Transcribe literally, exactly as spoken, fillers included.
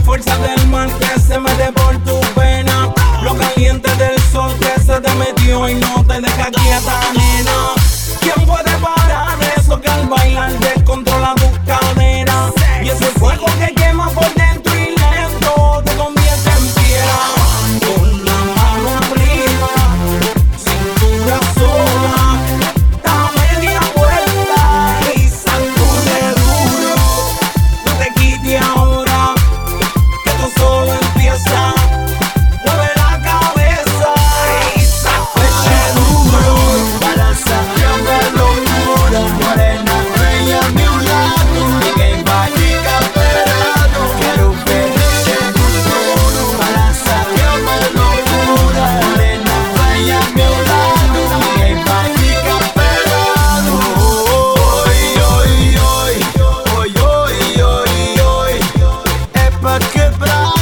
fuerza del mar que se mete por tu pena, lo caliente del sol que se te metió y no te deja quieta, nena. ¿Quién puede parar eso que al bailar descontrola tus caderas? Y ese fuego que quema por dentro y lento te convierte en piedra. Con la mano arriba, cintura sola, da media vuelta y sacude duro. No te quites ahora, que tú solo empieza. Mueve la cabeza y sacude duro. Balanza de locura, morena bella a mi lado. Ninguém vai ficar esperando. Quero ver mexer no duro. Balança de loucura, morena bella a meu lado. Ninguém vai ficar esperando. Oi, oi, oi, oi, oi, oi, oi. É pra quebrar.